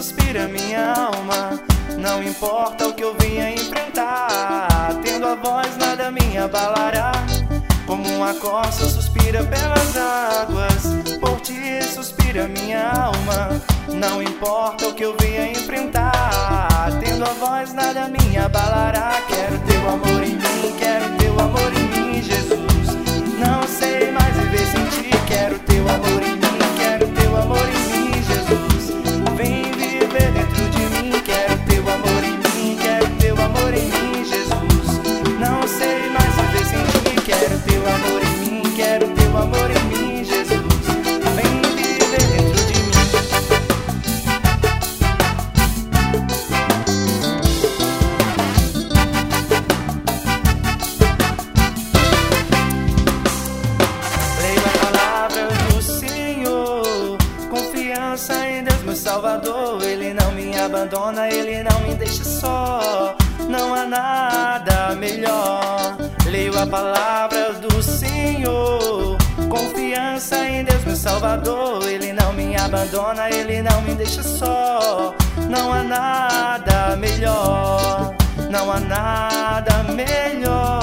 suspira minha alma. Não importa o que eu venha enfrentar, tendo a voz nada me abalará. Como uma corça suspira pelas águas, por ti suspira minha alma. Não importa o que eu venha enfrentar, tendo a voz nada me abalará. Quero teu amor em mim, quero teu amor em mim, Jesus. Não sei mais viver sem ti. Quero teu amor em mim, quero teu amor em mim, Jesus. Vem viver dentro de mim. Quero teu amor em mim, quero teu amor em mim, Jesus. Não sei mais viver sem ti. Quero teu amor em mim, quero teu amor em mim, Jesus. Vem viver dentro de mim. Leio a palavra do Senhor, confiança em Deus, meu Salvador. Ele não me abandona, Ele não me deixa só. Não há nada melhor. Leio a palavra do Senhor, confiança em Deus, meu Salvador. Ele não me abandona, Ele não me deixa só. Não há nada melhor, não há nada melhor.